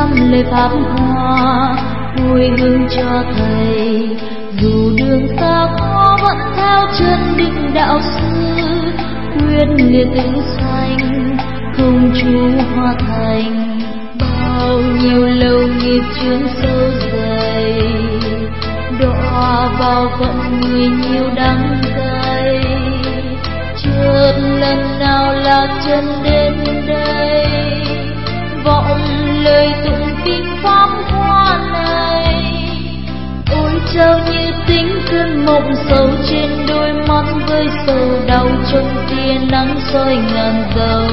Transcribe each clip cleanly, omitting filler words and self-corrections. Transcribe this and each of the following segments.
sang lời pháp hoa hồi hướng cho thầy. Dù đường xa khó vẫn theo chân định đạo sư, quyết liệt tứ sanh không chú hóa thành. Bao nhiêu lâu nghiệp chướng sâu dày, đọa vào phận người nhiều đắng cay. Chợt lần nào lạc chân đến đây, vọng lời tụng kinh pháp hoa này. Ôi trao như tính cơn mộng sầu trên đôi mắt, với sầu đau trong tia nắng soi ngàn dấu.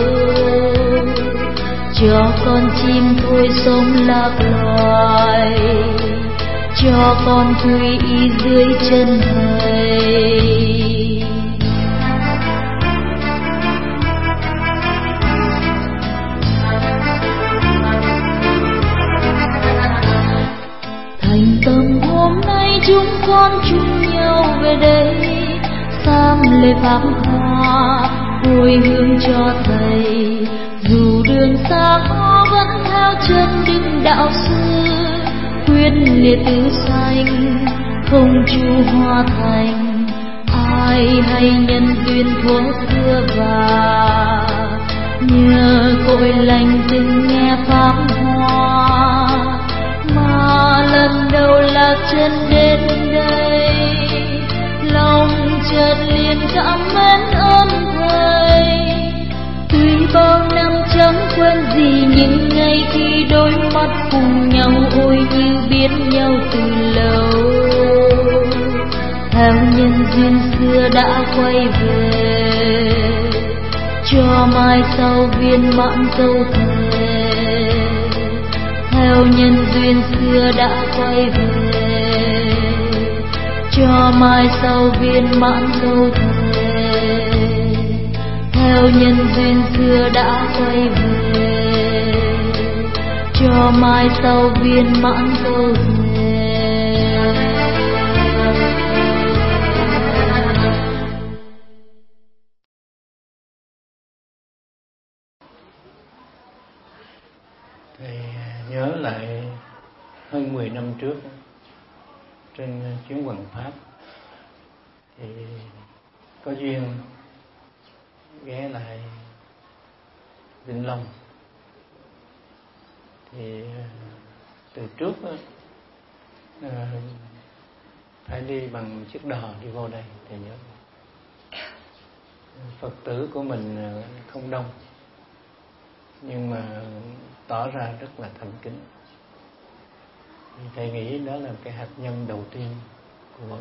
Cho con chim thôi sống lạc loài, cho con quy y dưới chân thầy. Thành tâm hôm nay chúng con chung nhau về đây, sang lời pháp hoa hồi hướng cho thầy. Dù đường xa khó vẫn theo chân định đạo sư, quyết liệt tứ sanh không chu hóa thành. Ai hay nhân duyên thuở xưa và nhờ cội lành từng nghe pháp hoa, mà lần đầu lạc chân đến đây, lòng chợt liền cảm mến ơn thầy. Tuy bao năm chẳng quên gì những ngày khi đôi mắt cùng nhau, ôi như biết nhau từ lâu. Theo nhân duyên xưa đã quay về, cho mai sau viên mãn câu thề. Theo nhân duyên xưa đã quay về, cho mai sau viên mãn câu thề. Theo nhân duyên xưa đã quay về, cho mai sau viên mãn câu thề. Thầy nhớ lại hơn 10 năm trước trên chuyến hoằng pháp thì có duyên ghé lại Vĩnh Long. Thì từ trước phải đi bằng chiếc đò đi vô đây. Thầy nhớ Phật tử của mình không đông, nhưng mà tỏ ra rất là thành kính. Thầy nghĩ đó là cái hạt nhân đầu tiên của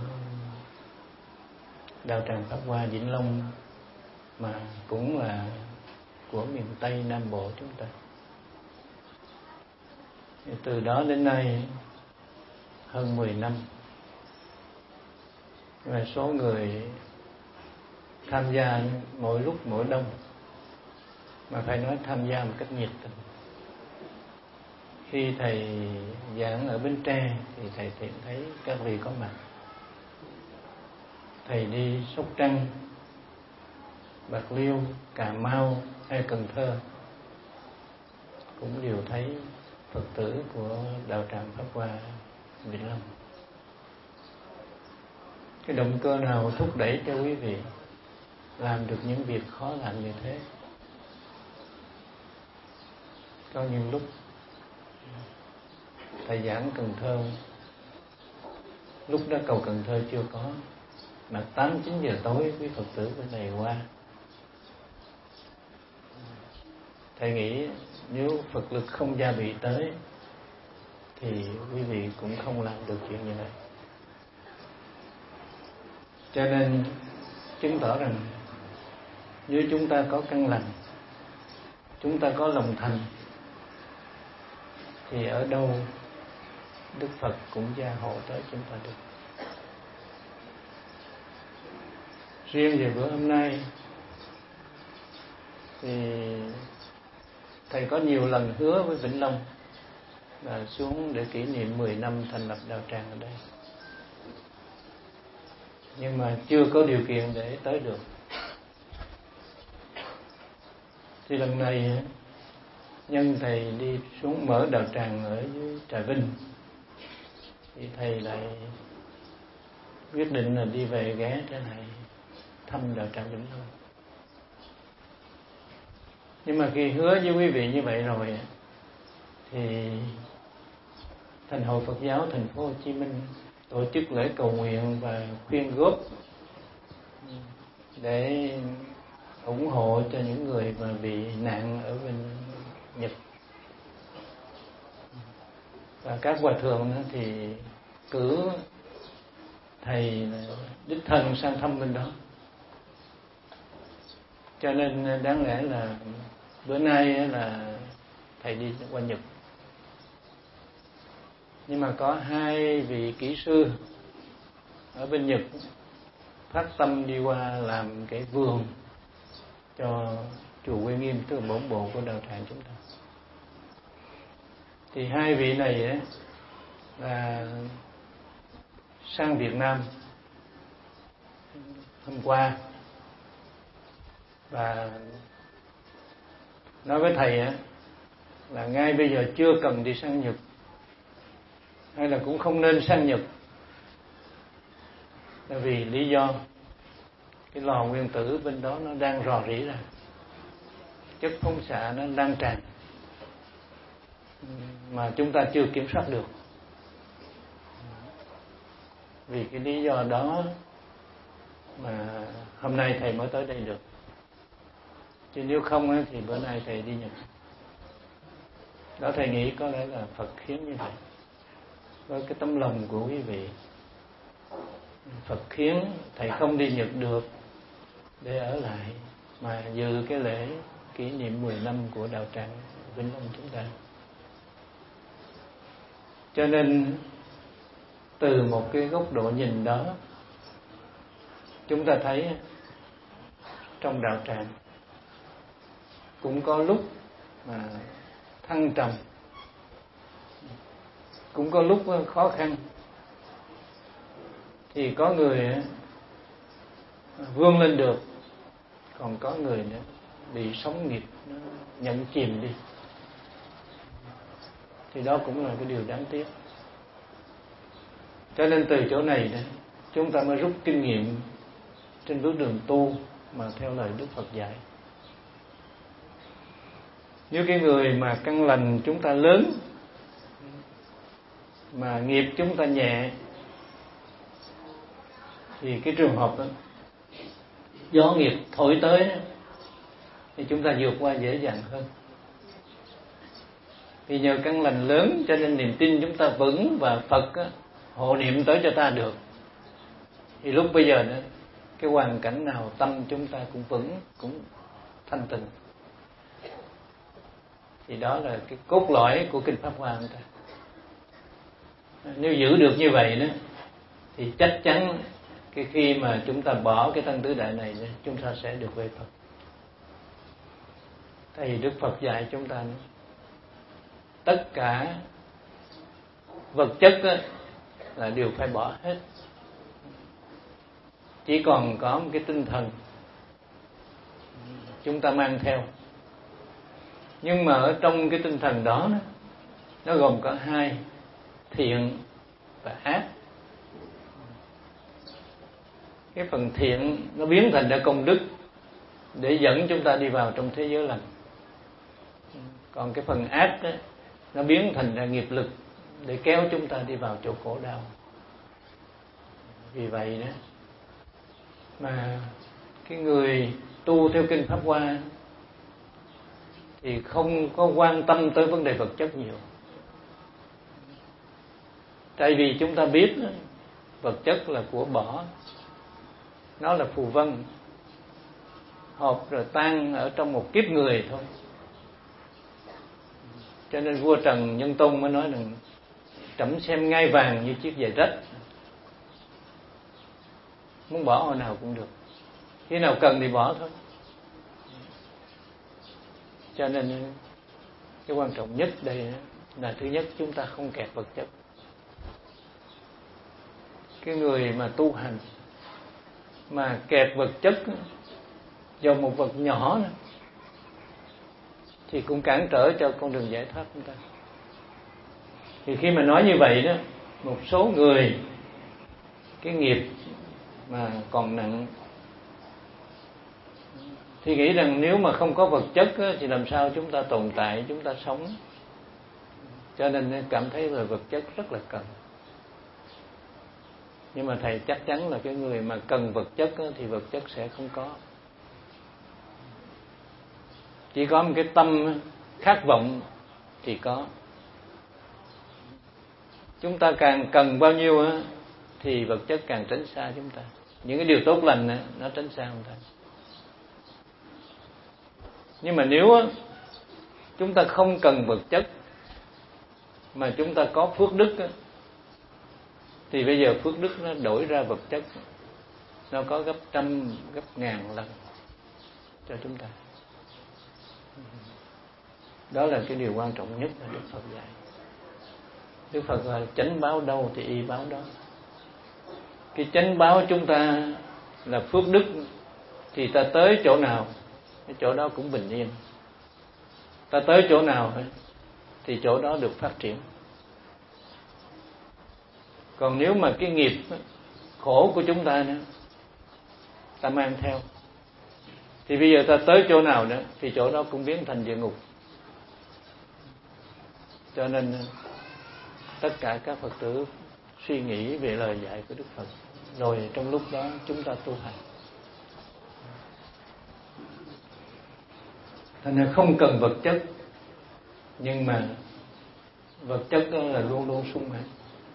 đạo tràng Pháp Hoa Vĩnh Long, mà cũng là của miền Tây Nam Bộ chúng ta. Từ đó đến nay hơn 10 năm, và số người tham gia mỗi lúc mỗi đông, mà phải nói tham gia một cách nhiệt tình. Khi thầy giảng ở Bến Tre thì thầy tìm thấy các vị có mặt. Thầy đi Sóc Trăng, Bạc Liêu, Cà Mau hay Cần Thơ cũng đều thấy Phật tử của đạo tràng Pháp Hoa Vĩnh Long. Cái động cơ nào thúc đẩy cho quý vị làm được những việc khó làm như thế? Có những lúc thầy giảng Cần Thơ, lúc đó cầu Cần Thơ chưa có, mà 8-9 giờ tối quý Phật tử bên này qua. Thầy nghĩ nếu Phật lực không gia bị tới thì quý vị cũng không làm được chuyện như vậy. Cho nên chứng tỏ rằng nếu chúng ta có căn lành, chúng ta có lòng thành, thì ở đâu Đức Phật cũng gia hộ tới chúng ta được. Riêng về bữa hôm nay thì thầy có nhiều lần hứa với Vĩnh Long là xuống để kỷ niệm 10 năm thành lập đạo tràng ở đây, nhưng mà chưa có điều kiện để tới được. Thì lần này nhân thầy đi xuống mở đạo tràng ở dưới Trà Vinh thì thầy lại quyết định là đi về ghé trở lại thăm đạo tràng Vĩnh Long. Nhưng mà khi hứa với quý vị như vậy rồi thì Thành hội Phật giáo Thành phố Hồ Chí Minh tổ chức lễ cầu nguyện và quyên góp để ủng hộ cho những người mà bị nạn ở bên Nhật. Và các hòa thượng thì cử thầy đích thân sang thăm bên đó. Cho nên đáng lẽ là bữa nay là thầy đi qua Nhật. Nhưng mà có hai vị kỹ sư ở bên Nhật phát tâm đi qua làm cái vườn cho chùa Uy Nghiêm, tức là bổn bộ của đạo tràng chúng ta. Thì hai vị này là sang Việt Nam hôm qua và nói với thầy là ngay bây giờ chưa cần đi sang Nhật, hay là cũng không nên sang Nhật, là vì lý do cái lò nguyên tử bên đó nó đang rò rỉ ra, chất phóng xạ nó lan tràn mà chúng ta chưa kiểm soát được. Vì cái lý do đó mà hôm nay thầy mới tới đây được, chứ nếu không thì bữa nay thầy đi Nhật. Đó thầy nghĩ có lẽ là Phật khiến như vậy, với cái tấm lòng của quý vị. Phật khiến thầy không đi Nhật được để ở lại mà dự cái lễ kỷ niệm 10 năm của đạo tràng Vĩnh Long chúng ta. Cho nên từ một cái góc độ nhìn đó, chúng ta thấy trong đạo tràng cũng có lúc mà thăng trầm, cũng có lúc khó khăn. Thì có người vươn lên được, còn có người nữa bị sóng nghiệp nó nhận chìm đi. Thì đó cũng là cái điều đáng tiếc. Cho nên từ chỗ này chúng ta mới rút kinh nghiệm trên bước đường tu mà theo lời Đức Phật dạy. Nếu cái người mà căn lành chúng ta lớn mà nghiệp chúng ta nhẹ, thì cái trường hợp đó, gió nghiệp thổi tới thì chúng ta vượt qua dễ dàng hơn. Vì nhờ căn lành lớn cho nên niềm tin chúng ta vững, và Phật hộ niệm tới cho ta được. Thì lúc bây giờ nữa, cái hoàn cảnh nào tâm chúng ta cũng vững, cũng thanh tịnh. Thì đó là cái cốt lõi của Kinh Pháp Hoa chúng ta. Nếu giữ được như vậy đó, thì chắc chắn cái khi mà chúng ta bỏ cái thân tứ đại này, chúng ta sẽ được về Phật. Thì Đức Phật dạy chúng ta nữa, tất cả vật chất là đều phải bỏ hết, chỉ còn có một cái tinh thần chúng ta mang theo. Nhưng mà ở trong cái tinh thần đó nó gồm có hai, thiện và ác. Cái phần thiện nó biến thành ra công đức để dẫn chúng ta đi vào trong thế giới lành. Còn cái phần ác đó, nó biến thành ra nghiệp lực để kéo chúng ta đi vào chỗ khổ đau. Vì vậy đó mà cái người tu theo Kinh Pháp Hoa thì không có quan tâm tới vấn đề vật chất nhiều. Tại vì chúng ta biết đó, vật chất là của bỏ, nó là phù vân, họp rồi tan ở trong một kiếp người thôi. Cho nên vua Trần Nhân Tông mới nói rằng trẫm xem ngai vàng như chiếc giày rách, muốn bỏ hồi nào cũng được, khi nào cần thì bỏ thôi. Cho nên cái quan trọng nhất đây là thứ nhất, chúng ta không kẹt vật chất. Cái người mà tu hành mà kẹt vật chất vào một vật nhỏ thì cũng cản trở cho con đường giải thoát chúng ta. Thì khi mà nói như vậy đó, một số người cái nghiệp mà còn nặng thì nghĩ rằng nếu mà không có vật chất á, thì làm sao chúng ta tồn tại, chúng ta sống. Cho nên cảm thấy là vật chất rất là cần. Nhưng mà thầy chắc chắn là cái người mà cần vật chất á, thì vật chất sẽ không có. Chỉ có một cái tâm khát vọng thì có. Chúng ta càng cần bao nhiêu á, thì vật chất càng tránh xa chúng ta. Những cái điều tốt lành á, nó tránh xa chúng ta. Nhưng mà nếu á, chúng ta không cần vật chất mà chúng ta có phước đức á, thì bây giờ phước đức nó đổi ra vật chất, nó có gấp trăm, gấp ngàn lần cho chúng ta. Đó là cái điều quan trọng nhất mà Đức Phật dạy. Đức Phật là chánh báo đâu thì y báo đó. Cái chánh báo chúng ta là phước đức, thì ta tới chỗ nào cái chỗ đó cũng bình yên. Ta tới chỗ nào thì chỗ đó được phát triển. Còn nếu mà cái nghiệp khổ của chúng ta nữa ta mang theo, thì bây giờ ta tới chỗ nào nữa thì chỗ đó cũng biến thành địa ngục. Cho nên tất cả các Phật tử suy nghĩ về lời dạy của Đức Phật, rồi trong lúc đó chúng ta tu hành. Thành ra không cần vật chất, nhưng mà vật chất đó là luôn luôn sung mãn.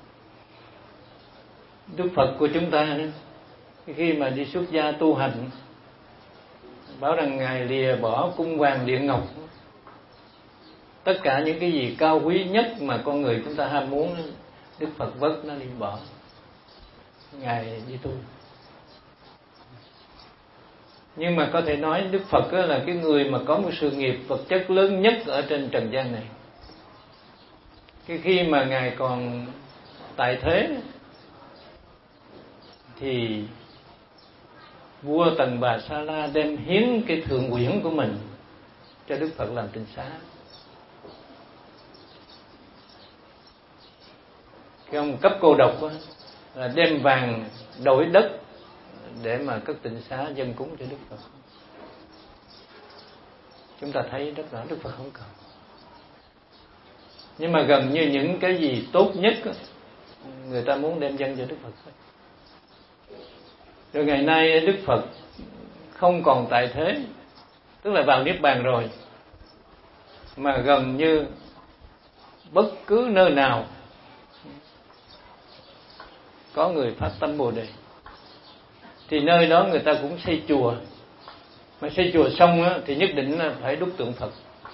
Đức Phật của chúng ta khi mà đi xuất gia tu hành, bảo rằng Ngài lìa bỏ cung hoàng điện ngọc, tất cả những cái gì cao quý nhất mà con người chúng ta ham muốn, Đức Phật vất nó đi bỏ, Ngài đi tu. Nhưng mà có thể nói Đức Phật là cái người mà có một sự nghiệp vật chất lớn nhất ở trên trần gian này. Khi mà Ngài còn tại thế thì vua Tần Bà Sa La đem hiến cái thượng quyển của mình cho Đức Phật làm tịnh xá. Cái ông cấp cô độc là đem vàng đổi đất để mà cất tịnh xá dân cúng cho Đức Phật. Chúng ta thấy rất rõ Đức Phật không cần. Nhưng mà gần như những cái gì tốt nhất người ta muốn đem dâng cho Đức Phật. Rồi ngày nay Đức Phật không còn tại thế, tức là vào Niết Bàn rồi, mà gần như bất cứ nơi nào có người phát tâm Bồ Đề thì nơi đó người ta cũng xây chùa. Mà xây chùa xong thì nhất định là phải đúc tượng Phật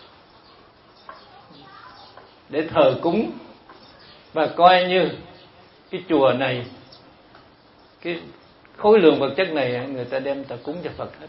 để thờ cúng, và coi như cái chùa này, cái khối lượng vật chất này người ta đem ta cúng cho Phật hết.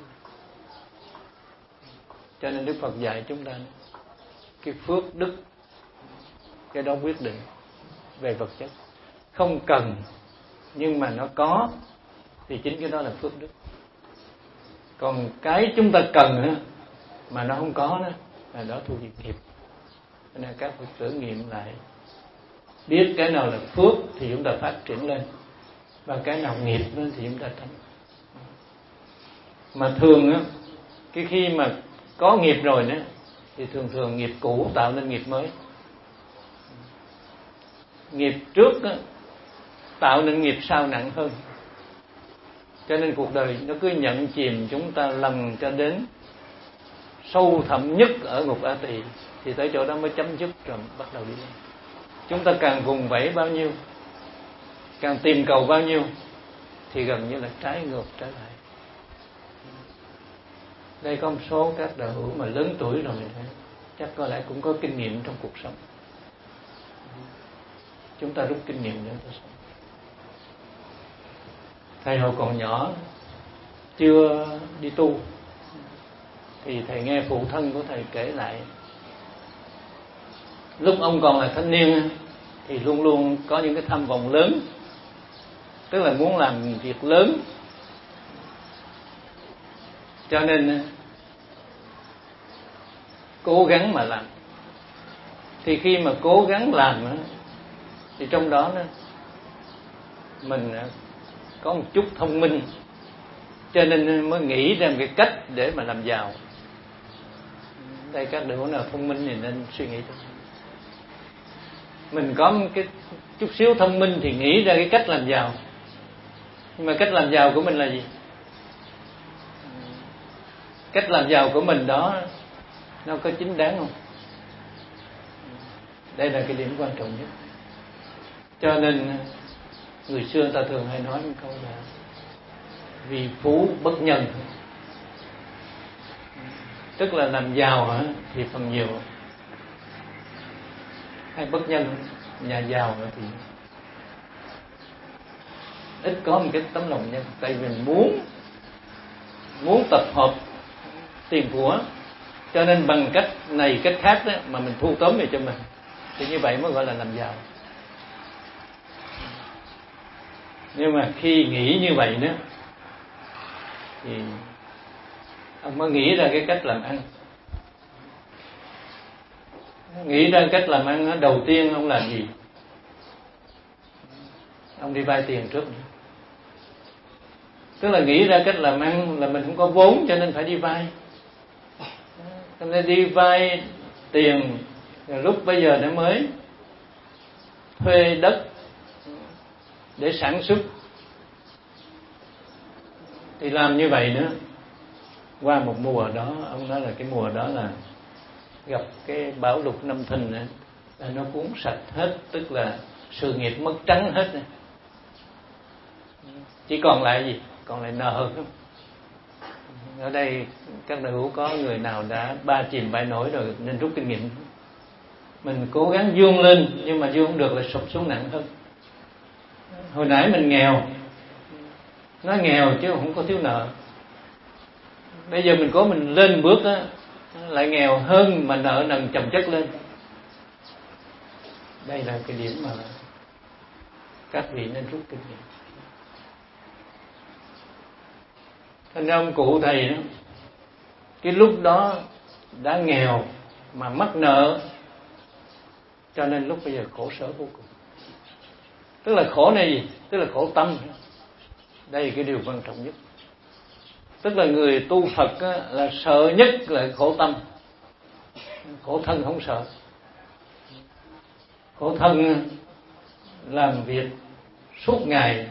Cho nên Đức Phật dạy chúng ta cái phước đức, cái đó quyết định về vật chất. Không cần nhưng mà nó có thì chính cái đó là phước đức. Còn cái chúng ta cần mà nó không có đó là đó thuộc về nghiệp. Cho nên các Phật tử nghiệm lại, biết cái nào là phước thì chúng ta phát triển lên, và cái nào nghiệp thì chúng ta tránh. Mà thường cái khi mà có nghiệp rồi đó thì thường nghiệp cũ tạo nên nghiệp mới. Nghiệp trước tạo nên nghiệp sau nặng hơn. Cho nên cuộc đời nó cứ nhận chìm chúng ta lần cho đến sâu thẳm nhất ở ngục A Tỳ, thì tới chỗ đó mới chấm dứt rồi bắt đầu đi lên. Chúng ta càng vùng vẫy bao nhiêu, càng tìm cầu bao nhiêu thì gần như là trái ngược trở lại. Đây có một số các đạo hữu mà lớn tuổi rồi chắc có lẽ cũng có kinh nghiệm trong cuộc sống. Chúng ta rút kinh nghiệm để ta sống. Thầy hồi còn nhỏ chưa đi tu thì thầy nghe phụ thân của thầy kể lại, lúc ông còn là thanh niên thì luôn luôn có những cái tham vọng lớn, tức là muốn làm việc lớn. Cho nên cố gắng mà làm. Thì khi mà cố gắng làm thì trong đó mình có một chút thông minh, cho nên mới nghĩ ra một cái cách để mà làm giàu. Đây các điều nào thông minh thì nên suy nghĩ. Mình có một cái chút xíu thông minh thì nghĩ ra cái cách làm giàu. Nhưng mà cách làm giàu của mình là gì? Cách làm giàu của mình đó nó có chính đáng không? Đây là cái điểm quan trọng nhất. Cho nên người xưa người ta thường hay nói một câu là vì phú bất nhân. Tức là làm giàu thì phần nhiều, hay bất nhân, nhà giàu thì ít có một cái tấm lòng nhân. Tại vì mình muốn tập hợp tiền của, cho nên bằng cách này cách khác đó mà mình thu tóm về cho mình, thì như vậy mới gọi là làm giàu. Nhưng mà khi nghĩ như vậy đó thì ông mới nghĩ ra cái cách làm ăn. Nghĩ ra cách làm ăn, đầu tiên ông làm gì? Ông đi vay tiền trước. Tức là nghĩ ra cách làm ăn là mình không có vốn, cho nên phải đi vay. Cho nên đi vay tiền, lúc bây giờ nó mới thuê đất để sản xuất. Thì làm như vậy nữa, qua một mùa đó, ông nói là cái mùa đó là gặp cái bão lụt năm Thìn này, là nó cuốn sạch hết, tức là sự nghiệp mất trắng hết. Chỉ còn lại gì? Còn lại nợ. Ở đây các đại hữu có người nào đã ba chìm bãi nổi rồi nên rút kinh nghiệm. Mình cố gắng vươn lên, nhưng mà vươn không được là sụp xuống nặng hơn. Hồi nãy mình nghèo, nói nghèo chứ không có thiếu nợ. Bây giờ mình cố mình lên bước á, lại nghèo hơn mà nợ nần chồng chất lên. Đây là cái điểm mà các vị nên rút kinh nghiệm. Thành ra ông cụ thầy đó, cái lúc đó đã nghèo mà mắc nợ, cho nên lúc bây giờ khổ sở vô cùng. Tức là khổ này gì? Tức là khổ tâm. Đây là cái điều quan trọng nhất. Tức là người tu Phật á, là sợ nhất là khổ tâm. Khổ thân không sợ. Khổ thân làm việc suốt ngày,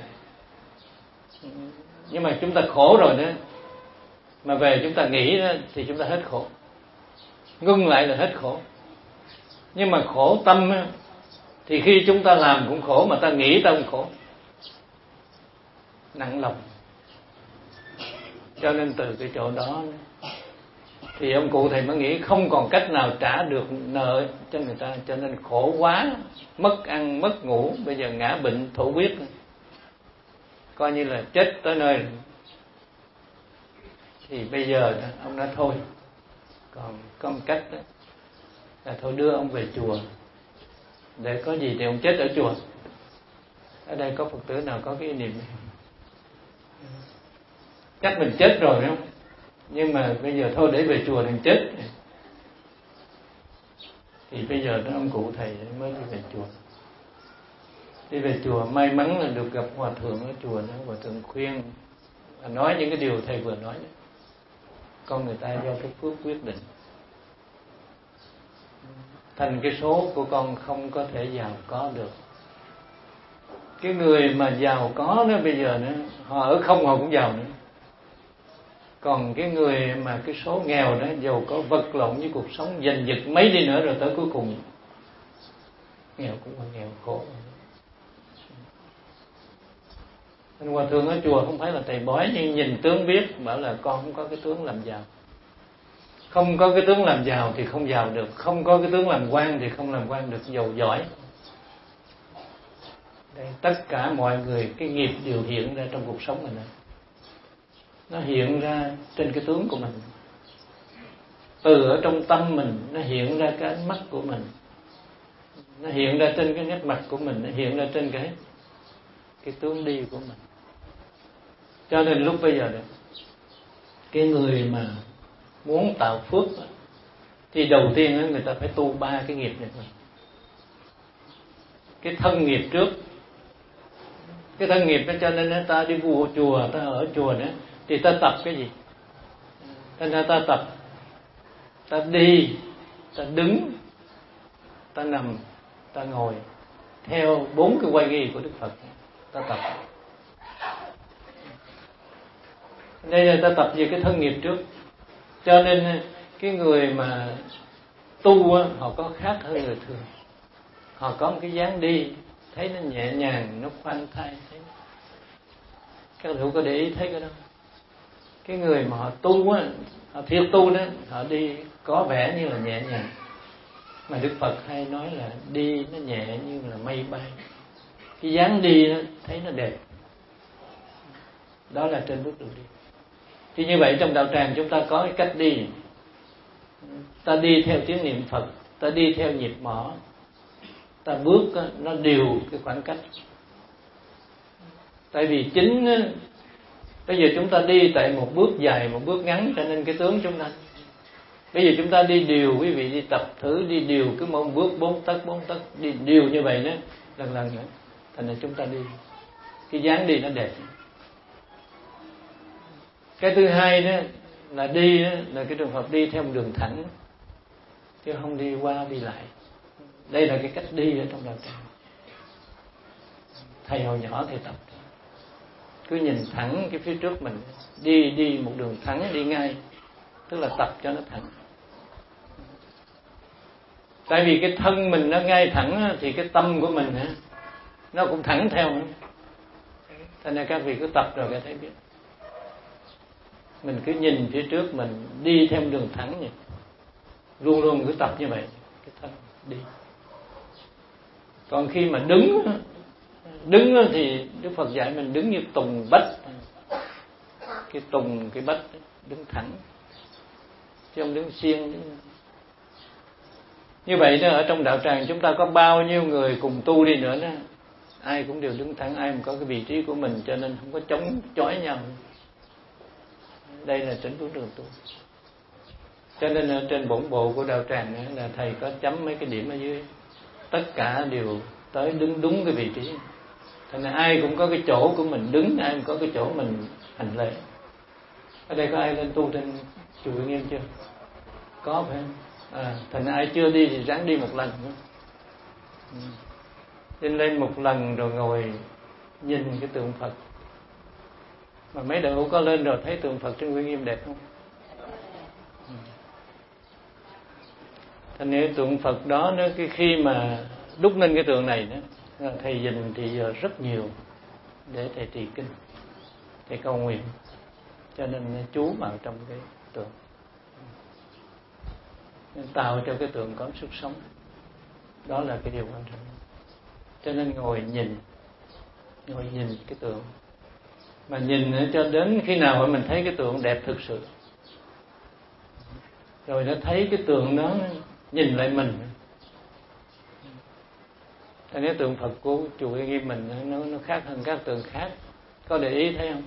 nhưng mà chúng ta khổ rồi đó, mà về chúng ta nghĩ đó, thì chúng ta hết khổ. Ngưng lại là hết khổ. Nhưng mà khổ tâm á, thì khi chúng ta làm cũng khổ, mà ta nghĩ ta cũng khổ, nặng lòng. Cho nên từ cái chỗ đó thì ông cụ thầy mới nghĩ không còn cách nào trả được nợ cho người ta, cho nên khổ quá, mất ăn mất ngủ, bây giờ ngã bệnh thổ huyết, coi như là chết tới nơi. Thì bây giờ ông nói thôi, còn có một cách đó, là thôi đưa ông về chùa, để có gì thì ông chết ở chùa. Ở đây có Phật tử nào có cái niệm này? Chắc mình chết rồi đúng không? Nhưng mà bây giờ thôi để về chùa đừng chết. Thì bây giờ đó ông cụ thầy mới đi về chùa. Đi về chùa may mắn là được gặp hòa thượng ở chùa đó. Hòa thượng khuyên, nói những cái điều thầy vừa nói đó. Con người ta do cái phước quyết định. Thành cái số của con không có thể giàu có được. Cái người mà giàu có đó bây giờ nữa, họ ở không họ cũng giàu nữa. Còn cái người mà cái số nghèo đó, giàu có vật lộn với cuộc sống giành giật mấy đi nữa, rồi tới cuối cùng nghèo cũng là nghèo khổ. Nên hòa thượng ở chùa không phải là thầy bói, nhưng nhìn tướng biết, bảo là con không có cái tướng làm giàu. Không có cái tướng làm giàu thì không giàu được, không có cái tướng làm quan thì không làm quan được, giàu giỏi. Đây, tất cả mọi người cái nghiệp đều hiện ra trong cuộc sống mình này. Nó hiện ra trên cái tướng của mình. Từ ở trong tâm mình, nó hiện ra cái ánh mắt của mình, nó hiện ra trên cái nét mặt của mình, nó hiện ra trên cái tướng đi của mình. Cho nên lúc bây giờ này, cái người mà muốn tạo phước Thì đầu tiên người ta phải tu 3 cái nghiệp này. Cái thân nghiệp trước. Cái thân nghiệp đó, cho nên ta đi vô chùa, ta ở chùa nữa thì ta tập cái gì? Thành ra ta tập, ta đi, ta đứng, ta nằm, ta ngồi theo 4 cái quay nghi của Đức Phật. Ta tập. Đây là ta tập về cái thân nghiệp trước. Cho nên cái người mà tu họ có khác hơn người thường. Họ có một cái dáng đi thấy nó nhẹ nhàng, nó khoan thai. Các bạn có để ý thấy cái đó? Cái người mà họ tu họ thiệt tu đó, họ đi có vẻ như là nhẹ nhàng, mà Đức Phật hay nói là đi nó nhẹ như là mây bay. Cái dáng đi đó, thấy nó đẹp. Đó là trên bước đường đi. Thì như vậy trong đạo tràng chúng ta có cái cách đi. Ta đi theo tiếng niệm Phật, ta đi theo nhịp mõ, ta bước nó đều cái khoảng cách. Tại vì chính bây giờ chúng ta đi tại một bước dài, một bước ngắn, cho nên cái tướng chúng ta. Bây giờ chúng ta đi đều, quý vị đi tập thử đi đều cứ một bước 4 tấc đi đều như vậy đó, lần nữa. Thành ra chúng ta đi, cái dáng đi nó đẹp. Cái thứ hai đó là đi đó, là cái trường hợp đi theo một đường thẳng, chứ không đi qua đi lại. Đây là cái cách đi ở trong đạo tràng. Thầy hồi nhỏ thầy tập cứ nhìn thẳng cái phía trước mình, đi một đường thẳng, đi ngay, tức là tập cho nó thẳng. Tại vì cái thân mình nó ngay thẳng thì cái tâm của mình nó cũng thẳng theo nữa. Thành ra các vị cứ tập rồi các thấy biết. Mình cứ nhìn phía trước mình đi theo đường thẳng vậy, luôn luôn cứ tập như vậy, cái thân đi. Còn khi mà đứng thì Đức Phật dạy mình đứng như tùng bách. Cái tùng, cái bách đứng thẳng, chứ không đứng xiên. Như vậy đó, ở trong đạo tràng chúng ta có bao nhiêu người cùng tu đi nữa đó, ai cũng đều đứng thẳng, ai cũng có cái vị trí của mình, cho nên không có chống chói nhau. Đây là chính bước đường tu. Cho nên ở trên bổn bộ của đạo tràng là thầy có chấm mấy cái điểm ở dưới, tất cả đều tới đứng đúng cái vị trí. Thành ra ai cũng có cái chỗ của mình đứng, ai cũng có cái chỗ mình hành lễ. Ở đây có ai lên tu trên chùa Uy Nghiêm chưa? Có phải không? Thành ra ai chưa đi thì ráng đi một lần nữa. Lên một lần rồi ngồi nhìn cái tượng Phật. Mà mấy đội hữu có lên rồi thấy tượng Phật trên Uy Nghiêm đẹp không? Thành ra tượng Phật đó nó cái khi mà đúc lên cái tượng này đó, thầy dành thì giờ rất nhiều để thầy trì kinh, thầy cầu nguyện, cho nên chú vào trong cái tượng, nên tạo cho cái tượng có sức sống. Đó là cái điều quan trọng. Cho nên ngồi nhìn cái tượng, mà nhìn cho đến khi nào mà mình thấy cái tượng đẹp thực sự, rồi nó thấy cái tượng đó nhìn lại mình. Thành cái tượng Phật của chùa Uy Nghiêm mình nó khác hơn các tượng khác. Có để ý thấy không?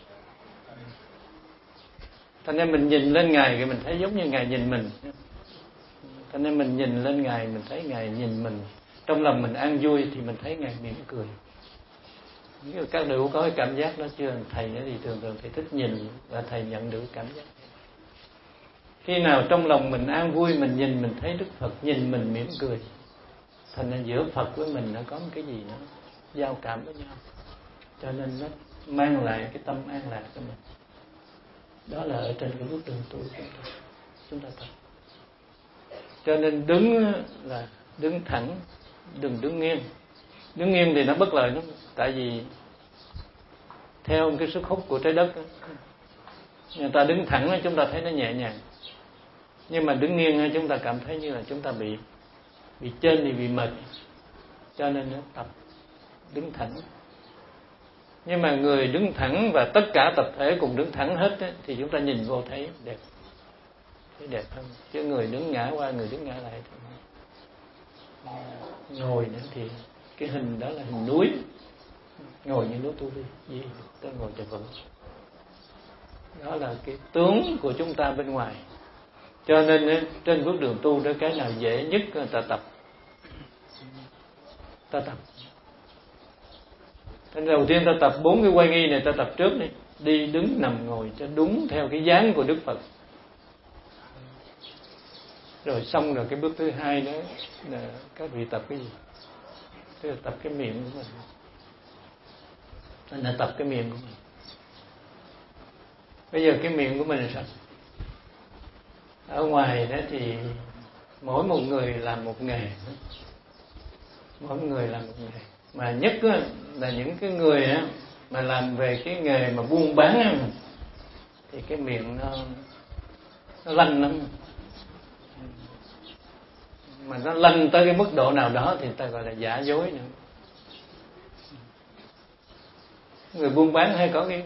Thành nên mình nhìn lên Ngài thì mình thấy giống như Ngài nhìn mình. Thành nên mình nhìn lên Ngài, mình thấy Ngài nhìn mình. Trong lòng mình an vui thì mình thấy Ngài mỉm cười. Các đều có cái cảm giác đó chưa? Thầy thì thường thầy thích nhìn và thầy nhận được cảm giác. Khi nào trong lòng mình an vui, mình nhìn mình thấy Đức Phật nhìn mình mỉm cười. Thành ra giữa Phật với mình nó có một cái gì nó giao cảm với nhau, cho nên nó mang lại cái tâm an lạc cho mình. Đó là ở trên cái bước đường tu chúng ta tập. Cho nên đứng là đứng thẳng, đừng đứng nghiêng. Đứng nghiêng thì nó bất lợi lắm. Tại vì theo cái sức hút của trái đất, người ta đứng thẳng chúng ta thấy nó nhẹ nhàng, nhưng mà đứng nghiêng chúng ta cảm thấy như là chúng ta bị trên thì bị mệt. Cho nên nó tập đứng thẳng. Nhưng mà người đứng thẳng và tất cả tập thể cùng đứng thẳng hết thì chúng ta nhìn vô thấy đẹp, thấy đẹp hơn. Chứ người đứng ngã qua, người đứng ngã lại thì ngồi nữa thì cái hình đó là hình núi, ngồi như núi Tu Di, tôi ngồi cho vững. Đó là cái tướng của chúng ta bên ngoài. Cho nên trên bước đường tu đó, cái nào dễ nhất là ta tập. Thế đầu tiên ta tập 4 cái quay nghi này, ta tập trước đi. Đi, đứng, nằm, ngồi cho đúng theo cái dáng của Đức Phật. Rồi xong rồi cái bước thứ hai đó là các vị tập cái gì? Tức là tập cái miệng của mình. Mình đã tập cái miệng của mình. Bây giờ cái miệng của mình là sao? Ở ngoài đó thì mỗi một người làm một nghề. Mỗi người làm một nghề. Mà nhất là những cái người mà làm về cái nghề mà buôn bán thì cái miệng nó lanh lắm. Mà nó lanh tới cái mức độ nào đó thì ta gọi là giả dối nữa. Người buôn bán hay có cái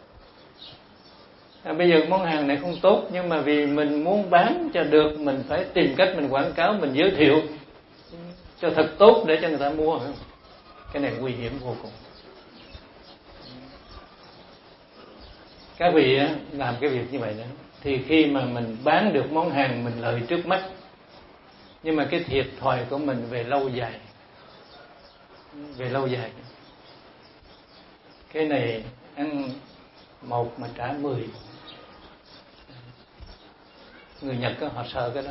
bây giờ món hàng này không tốt, nhưng mà vì mình muốn bán cho được, mình phải tìm cách mình quảng cáo, mình giới thiệu cho thật tốt để cho người ta mua. Cái này nguy hiểm vô cùng. Các vị làm cái việc như vậy đó, thì khi mà mình bán được món hàng mình lợi trước mắt, nhưng mà cái thiệt thòi của mình về lâu dài, cái này ăn 1 mà trả 10. Người Nhật họ sợ cái đó,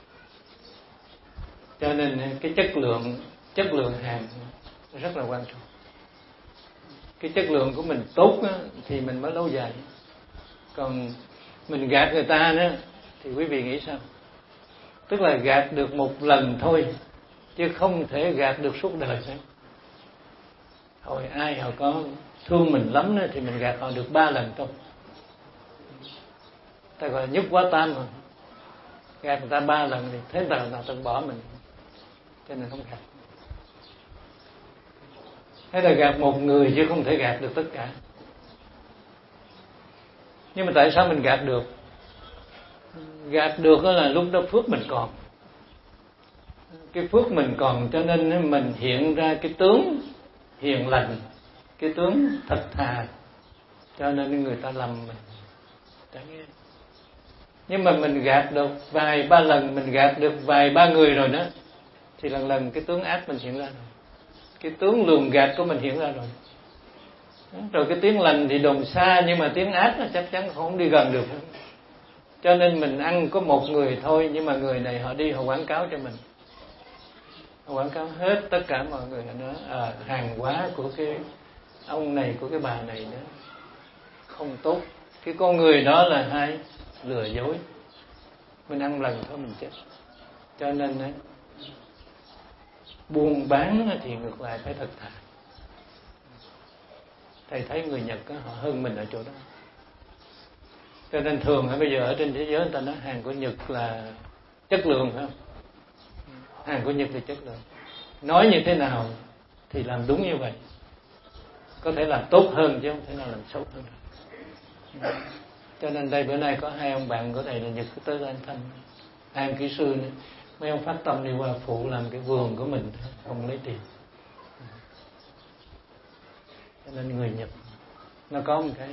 cho nên cái chất lượng hàng rất là quan trọng. Cái chất lượng của mình tốt thì mình mới lâu dài. Còn mình gạt người ta đó thì quý vị nghĩ sao? Tức là gạt được một lần thôi, chứ không thể gạt được suốt đời nữa. Hồi ai họ có thương mình lắm đó, thì mình gạt họ được 3 lần thôi. Ta gọi là nhất quá tam rồi. Gạt người ta 3 lần thì thế nào ta bỏ mình. Cho nên không gạt. Thế là gạt một người chứ không thể gạt được tất cả. Nhưng mà tại sao mình gạt được? Gạt được đó là lúc đó phước mình còn. Cái phước mình còn cho nên mình hiện ra cái tướng hiền lành, cái tướng thật thà, cho nên người ta lầm mình. Nhưng mà mình gạt được vài ba lần, mình gạt được vài ba người rồi đó, thì lần lần cái tướng ác mình hiện ra rồi, cái tướng lường gạt của mình hiện ra rồi. Rồi cái tiếng lành thì đồn xa, nhưng mà tiếng ác là chắc chắn không đi gần được. Cho nên mình ăn có một người thôi, nhưng mà người này họ đi họ quảng cáo cho mình, họ quảng cáo hết tất cả mọi người. Họ nói hàng hóa của cái ông này, của cái bà này đó không tốt. Cái con người đó là hay lừa dối. Mình ăn lần thôi mình chết. Cho nên buôn bán thì ngược lại phải thật thà. Thầy thấy người Nhật họ hơn mình ở chỗ đó. Cho nên thường bây giờ ở trên thế giới người ta nói hàng của Nhật là chất lượng, phải không? Hàng của Nhật là chất lượng. Nói như thế nào thì làm đúng như vậy. Có thể làm tốt hơn chứ không thể nào làm xấu hơn. Cho nên đây bữa nay có 2 ông bạn của thầy là Nhật tới anh thăm. 2 ông kỹ sư nữa. Mấy ông phát tâm đi qua phụ làm cái vườn của mình, không lấy tiền. Cho nên người Nhật nó có một cái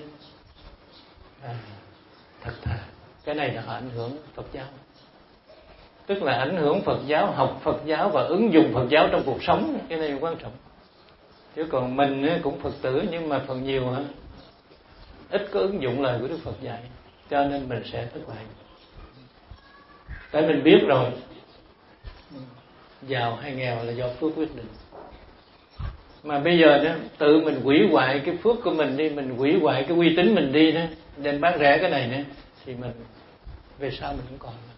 thật thà. Cái này là họ ảnh hưởng Phật giáo, tức là ảnh hưởng Phật giáo, học Phật giáo và ứng dụng Phật giáo trong cuộc sống. Cái này quan trọng. Chứ còn mình cũng Phật tử, nhưng mà phần nhiều ít có ứng dụng lời của Đức Phật dạy, cho nên mình sẽ thất bại. Tại mình biết rồi, giàu hay nghèo là do phước quyết định. Mà bây giờ đó tự mình hủy hoại cái phước của mình đi, mình hủy hoại cái uy tín mình đi đó, đem bán rẻ cái này nữa, thì mình về sau mình không còn nữa.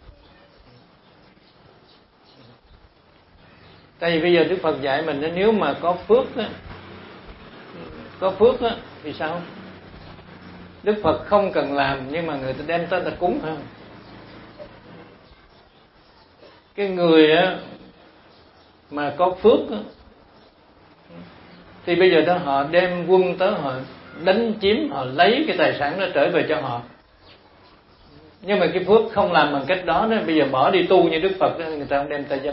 Tại vì bây giờ Đức Phật dạy mình nếu mà có phước á, thì sao? Đức Phật không cần làm, nhưng mà người ta đem tới ta cúng, phải không? Cái người mà có phước thì bây giờ đó họ đem quân tới, họ đánh chiếm, họ lấy cái tài sản đó trở về cho họ. Nhưng mà cái phước không làm bằng cách đó, bây giờ bỏ đi tu như Đức Phật đó, người ta không đem tay dâm.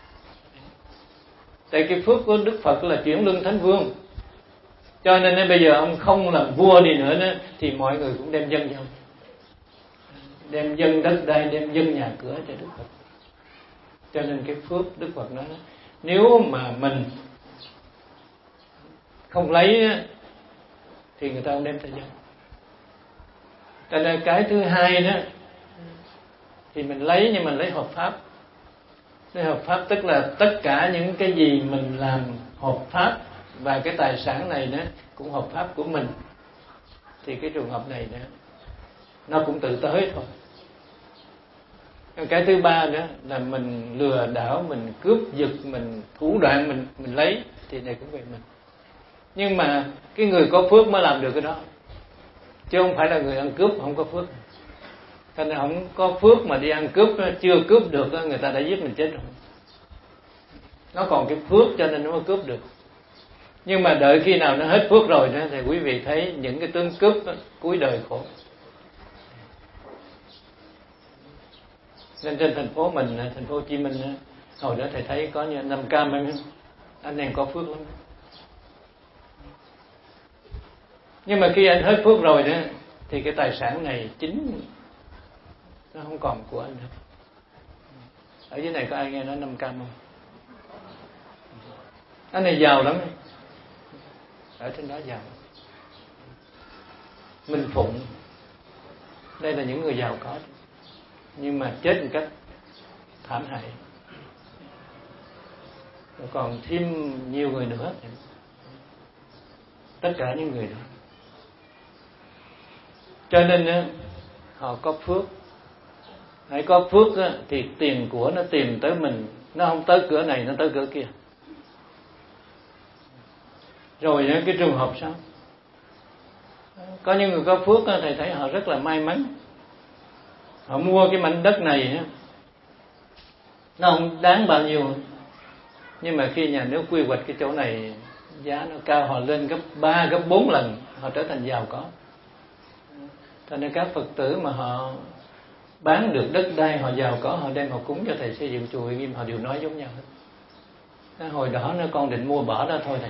Tại cái phước của Đức Phật là chuyển luân thánh vương, cho nên bây giờ ông không làm vua đi nữa đó, thì mọi người cũng đem dâng cho ông. đem dâng đất đai, đem dâng nhà cửa cho Đức Phật. Cho nên cái phước Đức Phật nói nếu mà mình không lấy thì người ta không đem tới dâng. Cho nên cái thứ hai đó thì mình lấy, nhưng mình lấy hợp pháp. Lấy hợp pháp tức là tất cả những cái gì mình làm hợp pháp, và cái tài sản này đó cũng hợp pháp của mình, thì cái trường hợp này đó nó cũng tự tới thôi. Cái thứ ba đó là mình lừa đảo, mình cướp giật, mình thủ đoạn, mình lấy, thì này cũng về mình. Nhưng mà cái người có phước mới làm được cái đó, chứ không phải là người ăn cướp không có phước. Cho nên không có phước mà đi ăn cướp, chưa cướp được người ta đã giết mình chết rồi. Nó còn cái phước cho nên nó mới cướp được. Nhưng mà đợi khi nào nó hết phước rồi đó, thì quý vị thấy những cái tướng cướp đó, cuối đời khổ. Nên trên thành phố mình, thành phố Hồ Chí Minh, hồi đó thầy thấy có như 5 cam anh em có phước lắm. Nhưng mà khi anh hết phước rồi đó, thì cái tài sản này chính nó không còn của anh nữa. Ở dưới này có ai nghe nói 5 cam không? Anh này giàu lắm, ở trên đó giàu. Minh Phụng, đây là những người giàu có, nhưng mà chết một cách thảm hại. Còn thêm nhiều người nữa, tất cả những người đó. Cho nên họ có phước. Hãy có phước thì tiền của nó tìm tới mình, nó không tới cửa này, nó tới cửa kia. Rồi cái trường hợp sao? Có những người có phước, thầy thấy họ rất là may mắn. Họ mua cái mảnh đất này, nó không đáng bao nhiêu, nhưng mà khi nhà nước quy hoạch cái chỗ này giá nó cao, họ lên gấp 3, gấp 4 lần, họ trở thành giàu có. Cho nên các Phật tử mà họ bán được đất đai, họ giàu có, họ đem họ cúng cho thầy xây dựng chùa Uy Nghiêm, họ đều nói giống nhau hết. Hồi đó nó con định mua bỏ đó thôi này,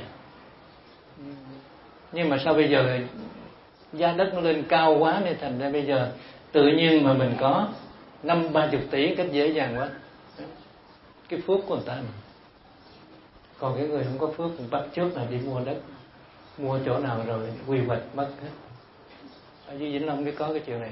nhưng mà sao bây giờ giá đất nó lên cao quá, nên thành ra bây giờ tự nhiên mà mình có 50-30 tỷ cách dễ dàng quá. Cái phước của người ta mà. Còn cái người không có phước cũng bắt chước là đi mua đất, mua chỗ nào rồi quy hoạch mất hết. Ở dưới Vĩnh Long biết có cái chuyện này.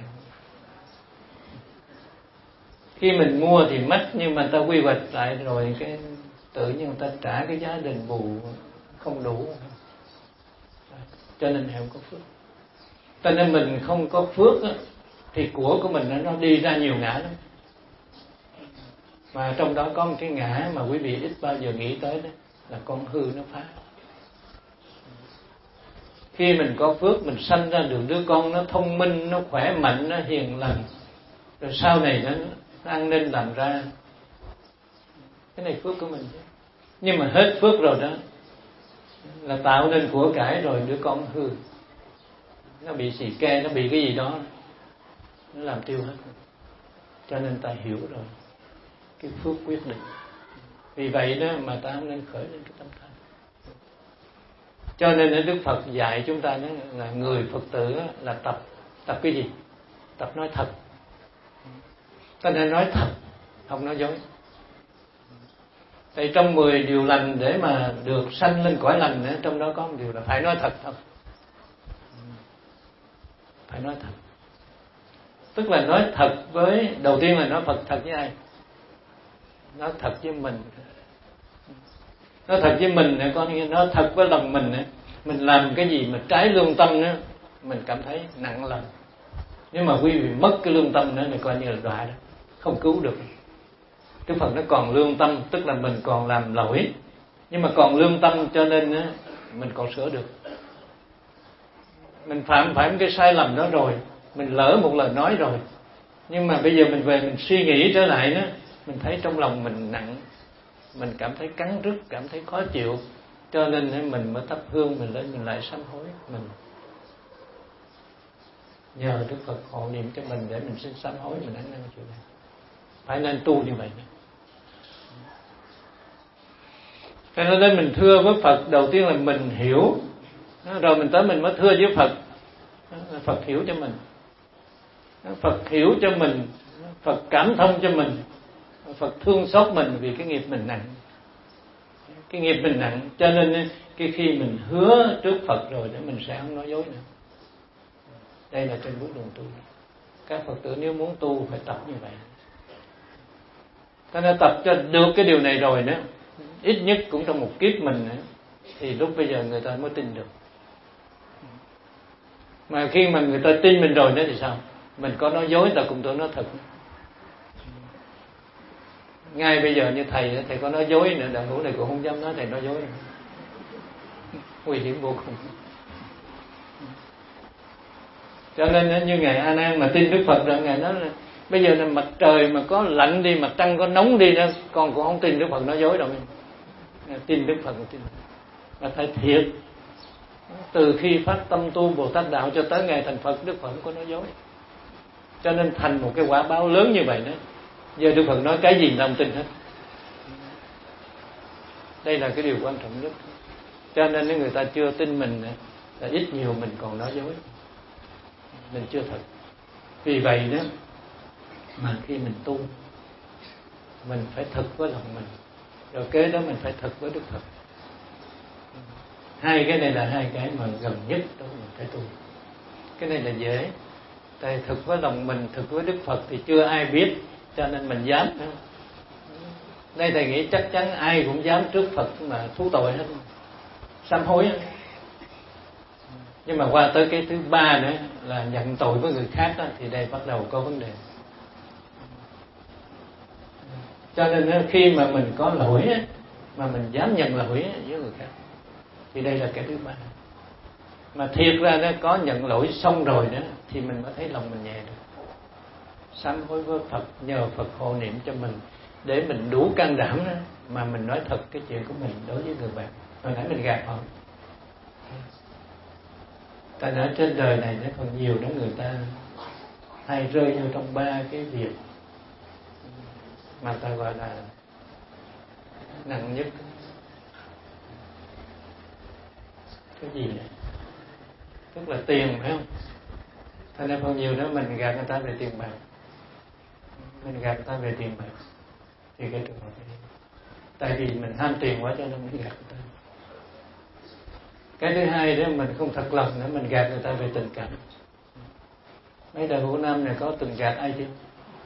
Khi mình mua thì mất, nhưng mà ta quy hoạch lại rồi cái tự nhiên người ta trả cái giá đền bù không đủ. Cho nên không có phước. Cho nên mình không có phước á, thì của mình nó đi ra nhiều ngã lắm. Mà trong đó có một cái ngã mà quý vị ít bao giờ nghĩ tới đó, là con hư nó phá. Khi mình có phước, mình sanh ra được đứa con nó thông minh, nó khỏe mạnh, nó hiền lành, rồi sau này nó ăn nên làm ra. Cái này phước của mình. Nhưng mà hết phước rồi đó, là tạo nên của cải rồi đứa con hư, nó bị xì ke, nó bị cái gì đó, nó làm tiêu hết. Cho nên ta hiểu rồi cái phước quyết định. Vì vậy đó mà ta không nên khởi lên cái tâm thành. Cho nên Đức Phật dạy chúng ta đó là người Phật tử là tập cái gì? Tập nói thật. Ta nên nói thật, không nói dối. Tại trong 10 điều lành để mà được sanh lên cõi lành, trong đó có một điều là phải nói thật thôi. Phải nói thật. Tức là nói thật với, đầu tiên là nói thật với ai? Nói thật với mình. Nói thật với mình, có nghĩa nói thật với lòng mình. Mình làm cái gì mà trái lương tâm đó, mình cảm thấy nặng lòng. Nhưng mà quý vị mất cái lương tâm nữa thì coi như là đọa đó, không cứu được. Cái phần nó còn lương tâm, tức là mình còn làm lỗi, nhưng mà còn lương tâm cho nên mình còn sửa được. Mình phạm phải một cái sai lầm đó rồi, mình lỡ một lời nói rồi, nhưng mà bây giờ mình về mình suy nghĩ trở lại đó, mình thấy trong lòng mình nặng, mình cảm thấy cắn rứt, cảm thấy khó chịu, cho nên mình mới thắp hương mình lên, mình lại sám hối. Mình nhờ Đức Phật hộ niệm cho mình để mình xin sám hối, mình ăn năn chuyện này. Phải nên tu như vậy. Cho nên mình thưa với Phật, đầu tiên là mình hiểu, rồi mình tới mình mới thưa với Phật. Phật hiểu cho mình. Phật hiểu cho mình, Phật cảm thông cho mình, Phật thương xót mình vì cái nghiệp mình nặng. Cái nghiệp mình nặng, cho nên khi mình hứa trước Phật rồi để mình sẽ không nói dối nữa. Đây là trên bước đường tu. Các Phật tử nếu muốn tu phải tập như vậy. Ta đã tập cho được cái điều này rồi nữa, ít nhất cũng trong một kiếp mình nữa, thì lúc bây giờ người ta mới tin được. Mà khi mà người ta tin mình rồi nữa thì sao? Mình có nói dối ta cũng tưởng nói thật. Ngay bây giờ như thầy có nói dối nữa, đạo hữu này cũng không dám nói thầy nói dối nữa. Nguy hiểm vô cùng. Cho nên như Ngài A Nan mà tin Đức Phật rồi, Ngài nói là bây giờ là mặt trời mà có lạnh đi, mặt trăng có nóng đi đó, con cũng không tin Đức Phật nói dối đâu. Tin Đức Phật là tin. Và thầy thiệt, từ khi phát tâm tu Bồ Tát đạo cho tới ngày thành Phật, Đức Phật không có nói dối. Cho nên thành một cái quả báo lớn như vậy đó. Giờ Đức Phật nói cái gì người ta không tin hết. Đây là cái điều quan trọng nhất. Cho nên nếu người ta chưa tin mình là ít nhiều mình còn nói dối, mình chưa thật. Vì vậy đó mà khi mình tu, mình phải thực với lòng mình, rồi kế đó mình phải thực với Đức Phật. Hai cái này là hai cái mà gần nhất đó mình phải tu. Cái này là dễ, tại thực với lòng mình, thực với Đức Phật thì chưa ai biết, cho nên mình dám. Đây thầy nghĩ chắc chắn ai cũng dám trước Phật mà thú tội hết, sám hối hết. Nhưng mà qua tới cái thứ ba nữa là nhận tội với người khác đó, thì đây bắt đầu có vấn đề. Cho nên khi mà mình có lỗi mà mình dám nhận lỗi với người khác, thì đây là cái thứ ba. Mà thiệt ra đó, có nhận lỗi xong rồi đó thì mình mới thấy lòng mình nhẹ được. Sám hối với Phật, nhờ Phật hộ niệm cho mình để mình đủ can đảm đó, mà mình nói thật cái chuyện của mình đối với người bạn. Hồi nãy mình gạt họ. Ta nói trên đời này nó còn nhiều đó, người ta hay rơi vào trong ba cái việc mà ta gọi là nặng nhất. Cái gì này? Tức là tiền, phải không? Thành ra còn nhiều đó mình gạt người ta về tiền bạc, mình gạt người ta về tiền bạc thì cái trường hợp này, tại vì mình ham tiền quá cho nên mình gạt người ta. Cái thứ hai đó mình không thật lòng nữa, mình gạt người ta về tình cảm. Mấy đạo hữu nam này có từng gạt ai chưa?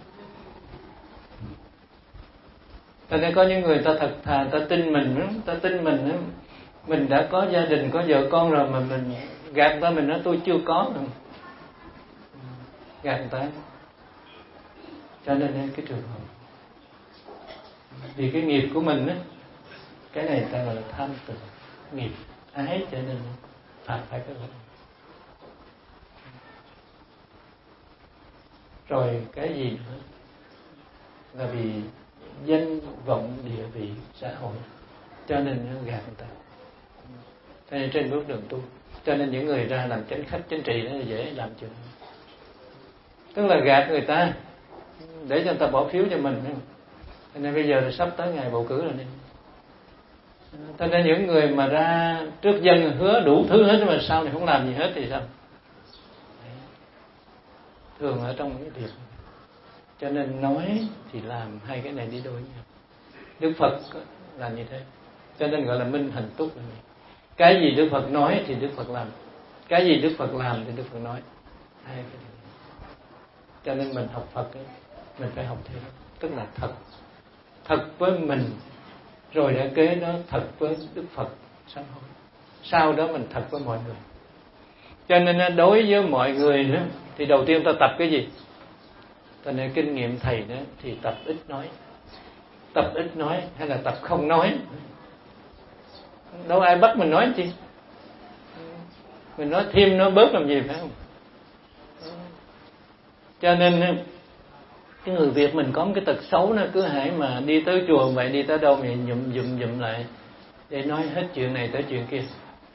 Thành ra có những người ta thật thà, ta tin mình, mình đã có gia đình, có vợ con rồi mà mình gạt người ta, mình nói tôi chưa có nữa. Gạt người ta. Cho nên cái trường hợp vì cái nghiệp của mình á, cái này ta gọi là tham tự nghiệp ái, cho nên phải cái đó. Rồi cái gì nữa là vì danh vọng địa vị xã hội, cho nên nó gạt người ta. Cho nên trên bước đường tu, cho nên những người ra làm chánh khách chánh trị đó là dễ làm chuyện, tức là gạt người ta để cho người ta bỏ phiếu cho mình. Cho nên bây giờ là sắp tới ngày bầu cử rồi nên, cho nên những người mà ra trước dân hứa đủ thứ hết mà sau này không làm gì hết thì sao? Thường ở trong cái việc, cho nên nói thì làm, hai cái này đi đôi nhau. Đức Phật làm như thế, cho nên gọi là minh hành túc. Cái gì Đức Phật nói thì Đức Phật làm, cái gì Đức Phật làm thì Đức Phật nói, hai cái này. Cho nên mình học Phật ấy, mình phải học thế, tức là thật với mình, rồi đã kế đó thật với Đức Phật sám hối. Sau đó mình thật với mọi người. Cho nên đối với mọi người nữa thì đầu tiên ta tập cái gì? Ta nên kinh nghiệm thầy đó thì tập ít nói. Tập ít nói hay là tập không nói? Đâu ai bắt mình nói chi? Mình nói thêm nói bớt làm gì, phải không? Cho nên cái người Việt mình có một cái tật xấu, nó cứ hãy mà đi tới chùa vậy, đi tới đâu mà dụm lại để nói hết chuyện này tới chuyện kia.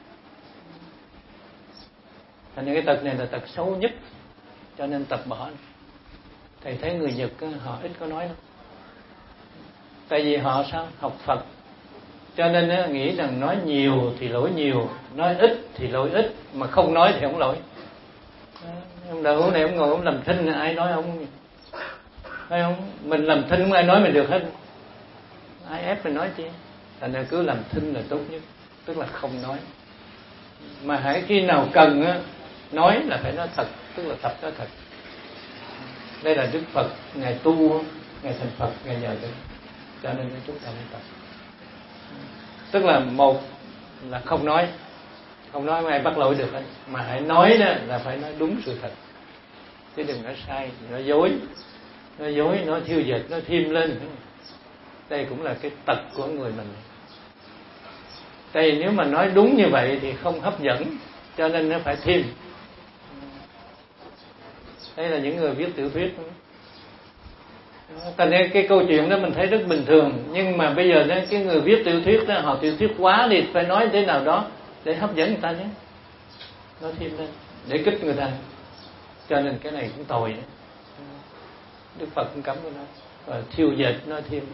Thành ra cái tật này là tật xấu nhất, cho nên tập bỏ. Thầy thấy người Nhật họ ít có nói lắm, tại vì họ sao? Học Phật, cho nên nghĩ rằng nói nhiều thì lỗi nhiều, nói ít thì lỗi ít, mà không nói thì không lỗi. Ông đạo hữu này ông ngồi ông làm thinh, ai nói ông? Phải không? Mình làm thinh không ai nói mình được hết, ai ép mình nói chi? Thành ra cứ làm thinh là tốt nhất, tức là không nói. Mà hãy khi nào cần á, nói là phải nói thật, tức là tập nói thật. Đây là Đức Phật ngài tu, ngài thành Phật, ngài nhờ đến, cho nên chúng ta mới tập. Tức là một là không nói không ai bắt lỗi được hết, mà hãy nói đó là phải nói đúng sự thật, chứ đừng nói sai, nói dối, nói thiêu dệt, nói thêm lên. Đây cũng là cái tật của người mình. Đây nếu mà nói đúng như vậy thì không hấp dẫn, cho nên nó phải thêm. Đây là những người viết tiểu thuyết. Thành ra cái câu chuyện đó mình thấy rất bình thường, nhưng mà bây giờ đó, cái người viết tiểu thuyết đó, họ tiểu thuyết quá thì phải nói thế nào đó để hấp dẫn người ta chứ, nói thêm lên để kích người ta, cho nên cái này cũng tồi đấy. Đức Phật cũng cấm cái đó, và thiêu dệt nói thêm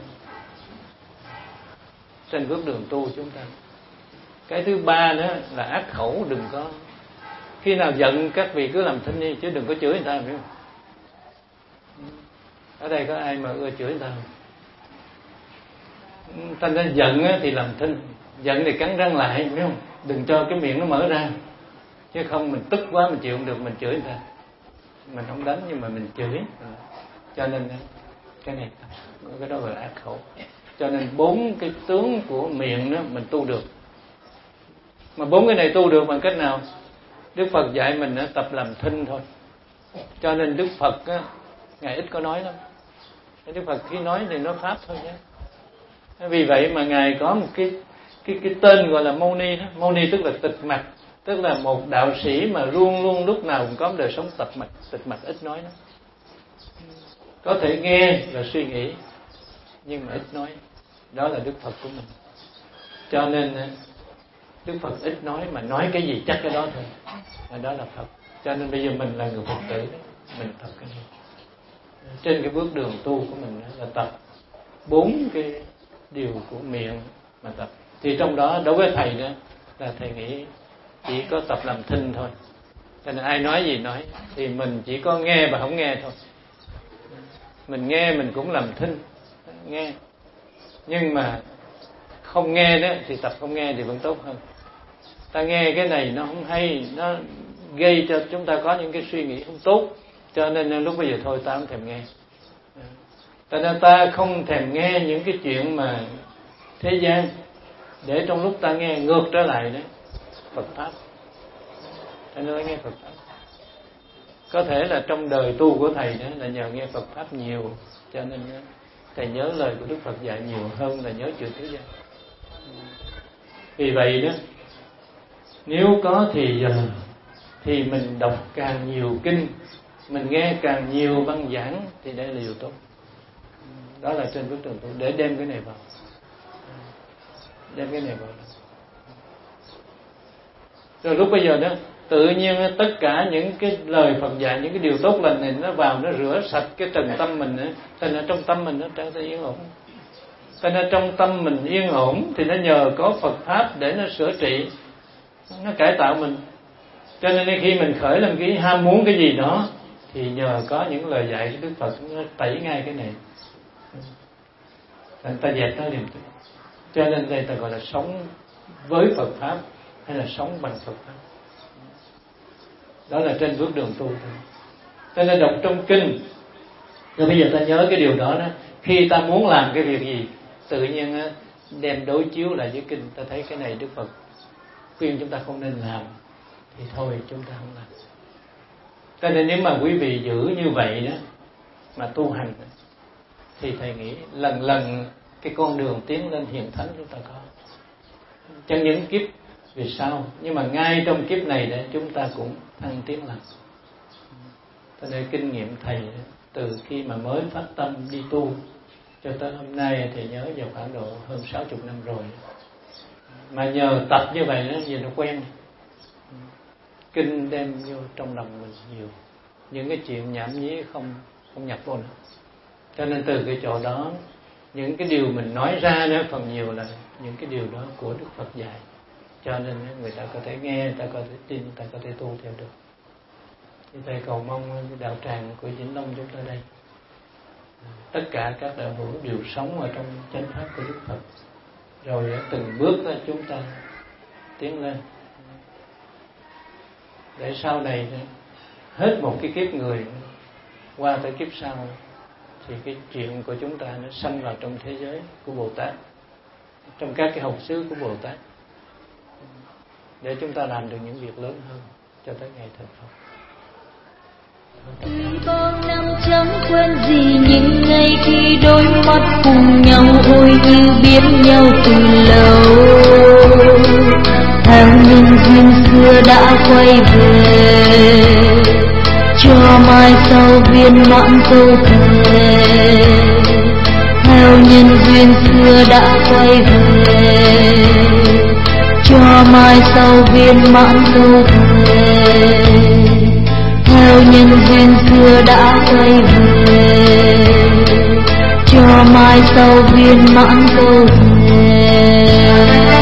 trên bước đường tu chúng ta. Cái thứ ba nữa là ác khẩu, đừng có khi nào giận các vị cứ làm thinh đi, chứ đừng có chửi người ta, hiểu không? Ở đây có ai mà ưa chửi người ta không? Thành ra giận thì làm thinh, giận thì cắn răng lại, hiểu không? Đừng cho cái miệng nó mở ra, chứ không mình tức quá mình chịu không được, mình chửi người ta. Mình không đánh nhưng mà mình chửi, cho nên cái này cái đó gọi là ác khẩu. Cho nên 4 cái tướng của miệng đó mình tu được. Mà 4 cái này tu được bằng cách nào? Đức Phật dạy mình tập làm thinh thôi. Cho nên Đức Phật á, ngài ít có nói lắm. Đức Phật khi nói thì nói pháp thôi nhé. Vì vậy mà ngài có một cái tên gọi là Mâu Ni đó. Mâu Ni tức là tịch mặt, tức là một đạo sĩ mà luôn luôn lúc nào cũng có đời sống tịch mặt, ít nói đó. Có thể nghe và suy nghĩ, nhưng mà ít nói. Đó là Đức Phật của mình. Cho nên Đức Phật ít nói, mà nói cái gì chắc cái đó thôi. Đó là Phật. Cho nên bây giờ mình là người Phật tử, mình tập cái này. Trên cái bước đường tu của mình là tập 4 cái điều của miệng mà tập. Thì trong đó đối với thầy đó là thầy nghĩ chỉ có tập làm thinh thôi. Cho nên ai nói gì nói, thì mình chỉ có nghe và không nghe thôi. Mình nghe mình cũng làm thinh, nghe. Nhưng mà không nghe đó thì tập không nghe thì vẫn tốt hơn. Ta nghe cái này nó không hay, nó gây cho chúng ta có những cái suy nghĩ không tốt, cho nên lúc bây giờ thôi ta không thèm nghe. Cho nên ta không thèm nghe những cái chuyện mà thế gian, để trong lúc ta nghe ngược trở lại đấy Phật pháp. Cho nên ta nghe Phật pháp. Có thể là trong đời tu của thầy đó là nhờ nghe Phật pháp nhiều, cho nên thầy nhớ lời của Đức Phật dạy nhiều hơn là nhớ chuyện thế gian. Vì vậy đó, nếu có thì giờ thì mình đọc càng nhiều kinh, mình nghe càng nhiều băng giảng, thì đây là điều tốt. Đó là trên bước đường tu, để đem cái này vào, đem cái này vào. Rồi lúc bây giờ đó, tự nhiên tất cả những cái lời Phật dạy, những cái điều tốt lành này nó vào, nó rửa sạch cái trần tâm mình nữa. Thành ra trong tâm mình nó trở nên yên ổn. Thành ra trong tâm mình yên ổn thì nó nhờ có Phật pháp để nó sửa trị, nó cải tạo mình. Cho nên khi mình khởi lên cái ham muốn cái gì đó, thì nhờ có những lời dạy của Đức Phật, nó tẩy ngay cái này, người ta dẹp nó liền. Cho nên đây ta gọi là sống với Phật pháp, hay là sống bằng Phật pháp. Đó là trên bước đường tu thôi. Cho nên đọc trong kinh, rồi bây giờ ta nhớ cái điều đó đó. Khi ta muốn làm cái việc gì, tự nhiên đem đối chiếu lại với kinh, ta thấy cái này Đức Phật khuyên chúng ta không nên làm, thì thôi chúng ta không làm. Cho nên nếu mà quý vị giữ như vậy đó mà tu hành, thì thầy nghĩ lần lần cái con đường tiến lên hiền thánh chúng ta có. Chẳng những kiếp về sau, nhưng mà ngay trong kiếp này để chúng ta cũng thăng tiến lần. Cho nên kinh nghiệm thầy từ khi mà mới phát tâm đi tu cho tới hôm nay, thì nhớ vào khoảng độ hơn 60 năm rồi. Mà nhờ tập như vậy đó, giờ nó quen. Kinh đem vô trong lòng mình nhiều, những cái chuyện nhảm nhí không nhập vô nữa. Cho nên từ cái chỗ đó, những cái điều mình nói ra đó phần nhiều là những cái điều đó của Đức Phật dạy. Cho nên người ta có thể nghe, người ta có thể tin, người ta có thể tu theo được. Thì thầy cầu mong đạo tràng của Vĩnh Long chúng ta đây, tất cả các đạo hữu đều sống ở trong chánh pháp của Đức Phật, rồi từng bước chúng ta tiến lên, để sau này hết một cái kiếp người qua tới kiếp sau thì cái chuyện của chúng ta nó xâm vào trong thế giới của Bồ Tát, trong các cái học xứ của Bồ Tát, để chúng ta làm được những việc lớn hơn cho tới ngày thành Phật. Tuy bao năm chẳng quên gì những ngày khi đôi mắt cùng nhau, ôi như biết nhau từ lâu. Theo những duyên xưa đã quay về, cho mai sau viên mãn câu thề. Theo nhân duyên xưa đã quay về, cho mai sau viên mãn câu thề. Theo nhân duyên xưa đã quay về, cho mai sau viên mãn câu thề.